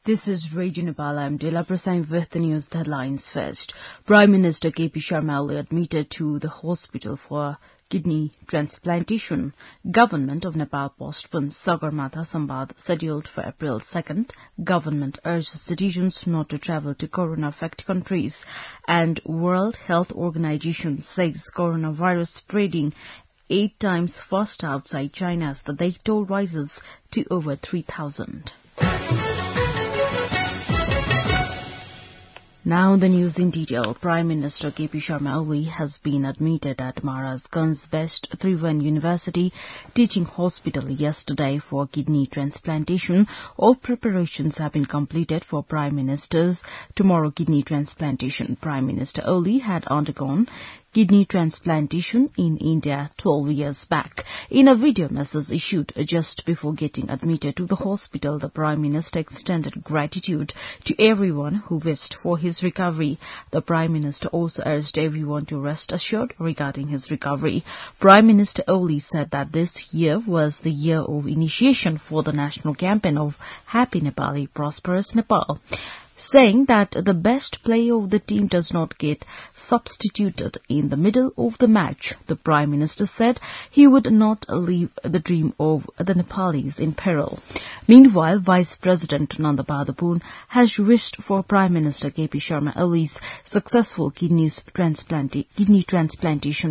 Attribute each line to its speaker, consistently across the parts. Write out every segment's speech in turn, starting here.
Speaker 1: This is Radio Nepal. I'm Dela Prasad with the news headlines first. Prime Minister KP Sharma Oli admitted to the hospital for kidney transplantation. Government of Nepal postponed Sagarmatha Samvad scheduled for April 2nd. Government urges citizens not to travel to corona-affected countries. And World Health Organization says coronavirus spreading 8 times faster outside China as the death toll rises to over 3,000. Now the news in detail. Prime Minister KP Sharma Oli has been admitted at Maharajganj Best Tribhuvan University Teaching Hospital yesterday for kidney transplantation. All preparations have been completed for Prime Minister's tomorrow kidney transplantation. Prime Minister Oli had undergone kidney transplantation in India 12 years back. In a video message issued just before getting admitted to the hospital, the Prime Minister extended gratitude to everyone who wished for his recovery. The Prime Minister also urged everyone to rest assured regarding his recovery. Prime Minister Oli said that this year was the year of initiation for the national campaign of Happy Nepali, Prosperous Nepal, saying that the best player of the team does not get substituted in the middle of the match. The Prime Minister said he would not leave the dream of the Nepalis in peril. Meanwhile, Vice President Nanda Padapun has wished for Prime Minister KP Sharma Oli's successful kidney transplantation.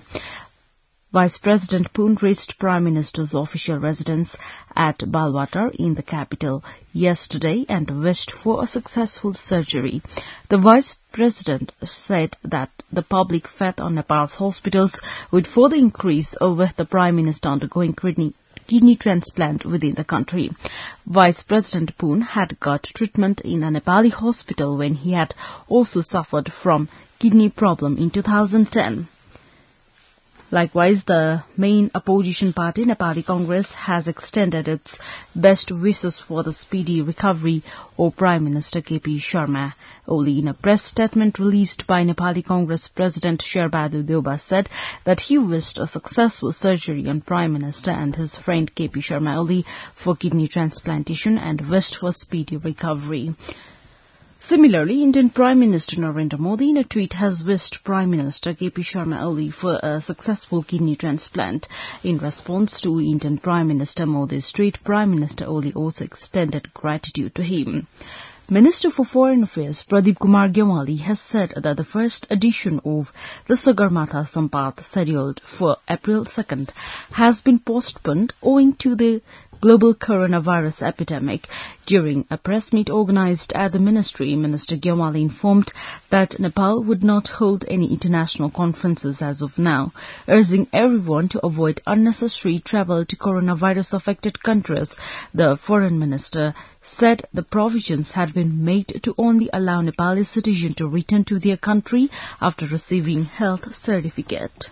Speaker 1: Vice President Poon reached Prime Minister's official residence at Balwatar in the capital yesterday and wished for a successful surgery. The Vice President said that the public faith on Nepal's hospitals would further increase with the Prime Minister undergoing kidney transplant within the country. Vice President Poon had got treatment in a Nepali hospital when he had also suffered from kidney problem in 2010. Likewise, the main opposition party, Nepali Congress, has extended its best wishes for the speedy recovery of Prime Minister KP Sharma Oli. In a press statement released by Nepali Congress President Sherbahadur Deuba said that he wished a successful surgery on Prime Minister and his friend KP Sharma Oli for kidney transplantation and wished for speedy recovery. Similarly, Indian Prime Minister Narendra Modi in a tweet has wished Prime Minister KP Sharma Oli for a successful kidney transplant. In response to Indian Prime Minister Modi's tweet, Prime Minister Oli also extended gratitude to him. Minister for Foreign Affairs Pradeep Kumar Gyawali has said that the first edition of the Sagarmatha Samvad scheduled for April 2nd has been postponed owing to the global coronavirus epidemic. During a press meet organized at the ministry, Minister Gyawali informed that Nepal would not hold any international conferences as of now, urging everyone to avoid unnecessary travel to coronavirus-affected countries. The foreign minister said the provisions had been made to only allow Nepali citizens to return to their country after receiving health certificate.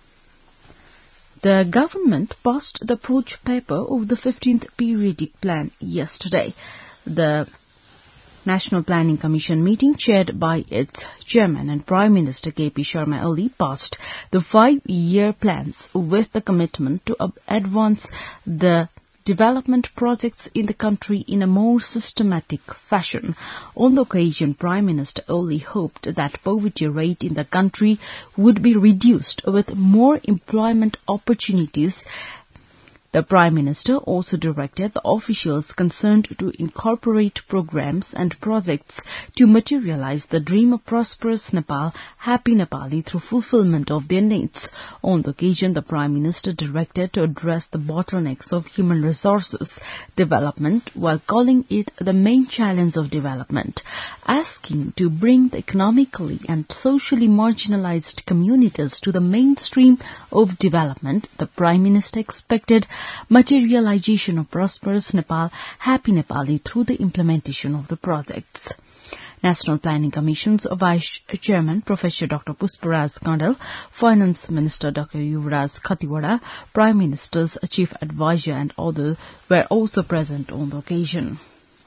Speaker 1: The government passed the approach paper of the 15th periodic plan yesterday. The National Planning Commission meeting, chaired by its chairman and Prime Minister KP Sharma Oli, passed the 5-year plans with the commitment to advance the development projects in the country in a more systematic fashion. On the occasion, Prime Minister Oli hoped that poverty rate in the country would be reduced with more employment opportunities. The Prime Minister also directed the officials concerned to incorporate programs and projects to materialize the dream of prosperous Nepal, happy Nepali through fulfillment of their needs. On the occasion, the Prime Minister directed to address the bottlenecks of human resources development while calling it the main challenge of development, asking to bring the economically and socially marginalized communities to the mainstream of development. The Prime Minister expected materialization of prosperous Nepal, happy Nepali through the implementation of the projects. National Planning Commission's Vice Chairman Professor Dr. Pushparaj Kandal, Finance Minister Dr. Yuvraj Khatiwada, Prime Minister's Chief Advisor and others were also present on the occasion.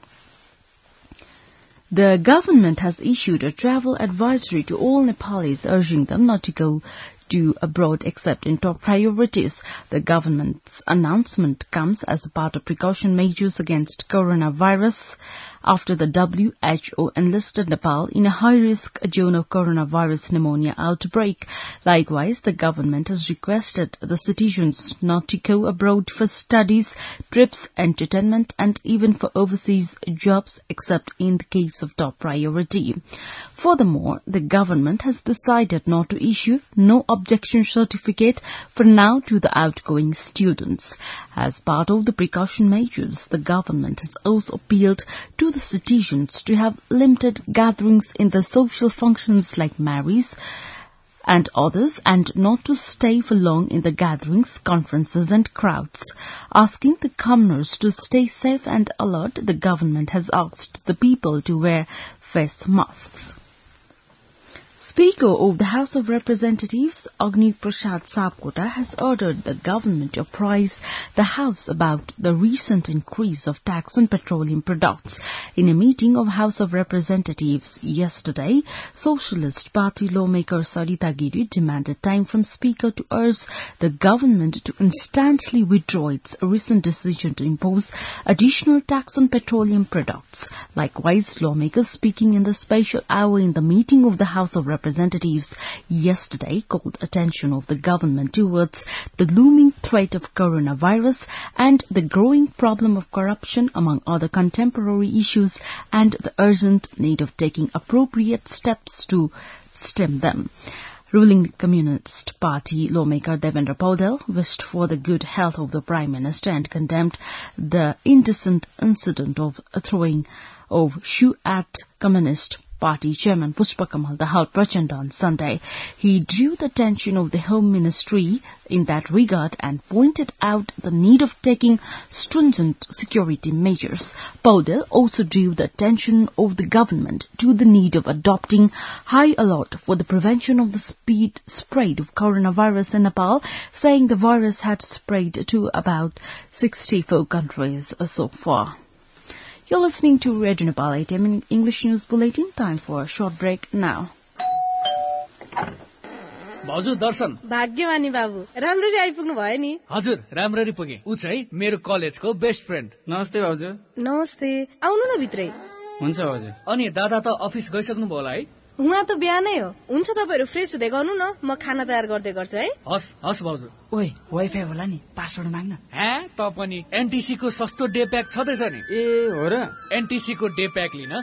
Speaker 1: The government has issued a travel advisory to all Nepalis urging them not to go do abroad except in top priorities. The government's announcement comes as a part of precaution measures against coronavirus after the WHO enlisted Nepal in a high-risk zone of coronavirus pneumonia outbreak. Likewise, the government has requested the citizens not to go abroad for studies, trips, entertainment, and even for overseas jobs, except in the case of top priority. Furthermore, the government has decided not to issue no objection certificate for now to the outgoing students. As part of the precaution measures, the government has also appealed to the citizens to have limited gatherings in the social functions like marriages and others, and not to stay for long in the gatherings, conferences and crowds. Asking the commoners to stay safe and alert, the government has asked the people to wear face masks. Speaker of the House of Representatives, Agni Prasad Sapkota, has ordered the government to apprise the House about the recent increase of tax on petroleum products. In a meeting of House of Representatives yesterday, Socialist Party lawmaker Sarita Giri demanded time from Speaker to urge the government to instantly withdraw its recent decision to impose additional tax on petroleum products. Likewise, lawmakers speaking in the special hour in the meeting of the House of Representatives yesterday called attention of the government towards the looming threat of coronavirus and the growing problem of corruption, among other contemporary issues, and the urgent need of taking appropriate steps to stem them. Ruling Communist Party lawmaker Devendra Paudel wished for the good health of the Prime Minister and condemned the indecent incident of throwing of shoe at Communist Party Chairman Pushpa Kamal Dahal Prachanda on Sunday. He drew the attention of the Home Ministry in that regard and pointed out the need of taking stringent security measures. Paudel also drew the attention of the government to the need of adopting high alert for the prevention of the spread of coronavirus in Nepal, saying the virus had spread to about 64 countries so far. You're listening to Radio Nepal 8am English News Bulletin. Time for a short break now.
Speaker 2: भाउजू दर्शन
Speaker 3: भाग्यमानी बाबु राम्ररी आइपुग्नु भयो नि
Speaker 2: हजुर राम्ररी पुगे उ चाहिँ मेरो कलेजको बेस्ट फ्रेन्ड
Speaker 4: नमस्ते भाउजू
Speaker 3: नमस्ते आउनु न भित्रै
Speaker 4: हुन्छ भाउजू
Speaker 2: अनि दादा त अफिस गइसक्नु भयो होला है
Speaker 3: उहाँ त बिहानै हो हुन्छ तपाईहरु फ्रेश हुँदै गर्नु न म खाना तयार गर्दै गर्छु है
Speaker 2: हस् हस् भाउजू
Speaker 4: ओइ वाइफाई होला नि पासवर्ड माग्न
Speaker 2: हे त पनि एनटीसी को सस्तो डे प्याक छदैछ नि
Speaker 4: ए हो र
Speaker 2: एनटीसी को डे प्याक लिन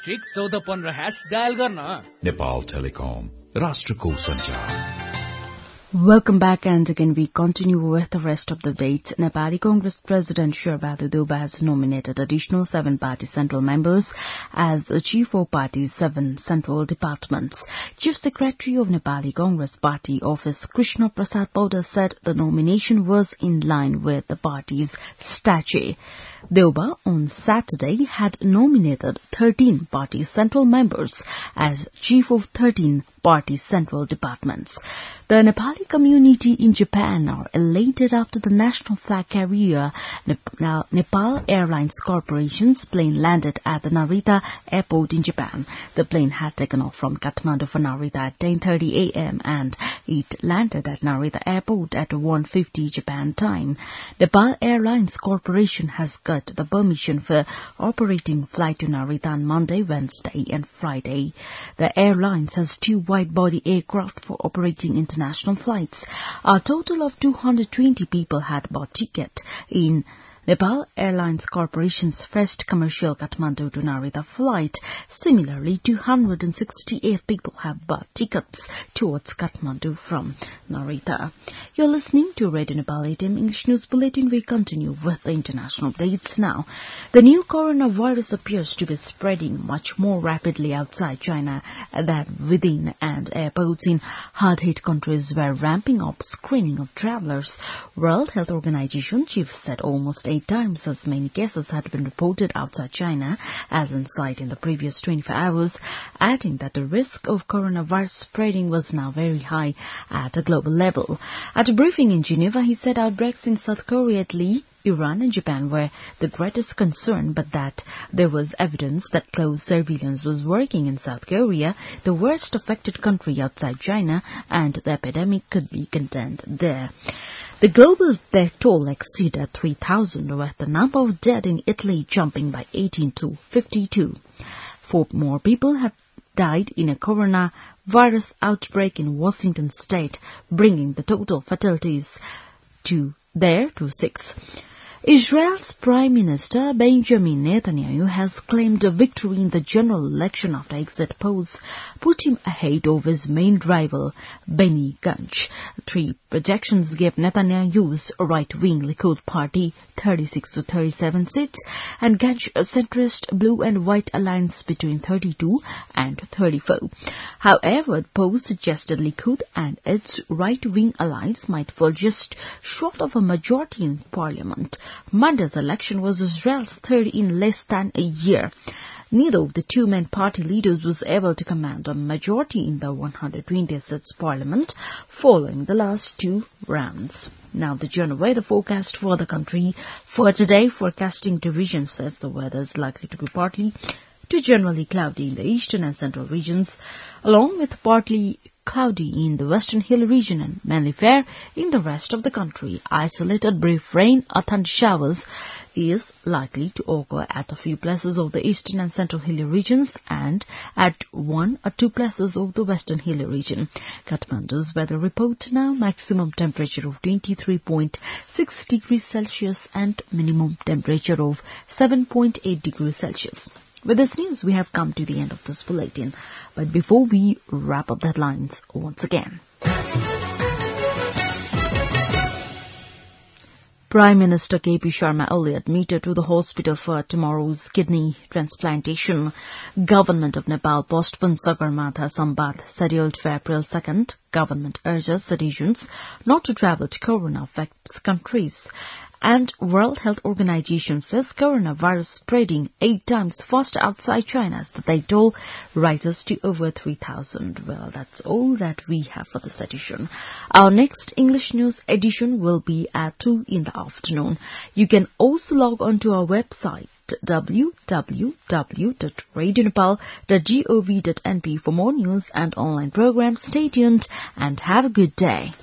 Speaker 2: *1415# डायल गर्न
Speaker 5: Nepal Telecom राष्ट्रको संचार.
Speaker 1: Welcome back, and again we continue with the rest of the debate. Nepali Congress President Sherbadu Deuba has nominated additional 7 party central members as chief of party's 7 central departments. Chief Secretary of Nepali Congress Party Office Krishna Prasad Paudel said the nomination was in line with the party's statute. Deuba on Saturday had nominated 13 party central members as chief of 13 party central departments. The Nepali community in Japan are elated after the national flag carrier Nepal Airlines Corporation's plane landed at the Narita airport in Japan. The plane had taken off from Kathmandu for Narita at 10:30 a.m. and it landed at Narita airport at 1:50 Japan time. Nepal Airlines Corporation has got the permission for operating flight to Narita on Monday, Wednesday and Friday. The airlines has 2 wide-body aircraft for operating international flights. A total of 220 people had bought ticket in Nepal Airlines Corporation's first commercial Kathmandu to Narita flight. Similarly, 268 people have bought tickets towards Kathmandu from Narita. You're listening to Radio Nepal 8am English News Bulletin. We continue with the international dates now. The new coronavirus appears to be spreading much more rapidly outside China than within, and airports in hard-hit countries were ramping up screening of travelers. World Health Organization chief said almost 8 times as many cases had been reported outside China as inside in the previous 24 hours, adding that the risk of coronavirus spreading was now very high at a global level. At a briefing in Geneva, he said outbreaks in South Korea, Italy, Iran and Japan were the greatest concern, but that there was evidence that close surveillance was working in South Korea, the worst affected country outside China, and the epidemic could be contained there. The global death toll exceeded 3,000, with the number of dead in Italy jumping by 18 to 52. 4 more people have died in a coronavirus outbreak in Washington state, bringing the total fatalities to 6. Israel's Prime Minister Benjamin Netanyahu has claimed a victory in the general election after exit polls put him ahead of his main rival, Benny Gantz. 3 projections gave Netanyahu's right-wing Likud party 36 to 37 seats and Gantz a centrist blue and white alliance between 32 and 34. However, the polls suggested Likud and its right-wing allies might fall just short of a majority in parliament. Monday's election was Israel's third in less than a year. Neither of the 2 main party leaders was able to command a majority in the 120th parliament following the last 2 rounds. Now the general weather forecast for the country for today. Forecasting division says the weather is likely to be partly to generally cloudy in the eastern and central regions, along with partly cloudy in the Western Hill region and mainly fair in the rest of the country. Isolated brief rain or thunder showers is likely to occur at a few places of the eastern and central hilly regions and at 1 or 2 places of the western hilly region. Kathmandu's weather report now: maximum temperature of 23.6 degrees Celsius and minimum temperature of 7.8 degrees Celsius. With this news, we have come to the end of this bulletin. But before we wrap up the headlines once again, Prime Minister KP Sharma Oli admitted to the hospital for tomorrow's kidney transplantation. Government of Nepal postponed Sagarmatha Sambat scheduled for April 2nd. Government urges citizens not to travel to corona-affected countries. And World Health Organization says coronavirus spreading 8 times faster outside China as the death toll rises to over 3,000. Well, that's all that we have for this edition. Our next English news edition will be at 2 in the afternoon. You can also log on to our website www.radionepal.gov.np for more news and online programs. Stay tuned and have a good day.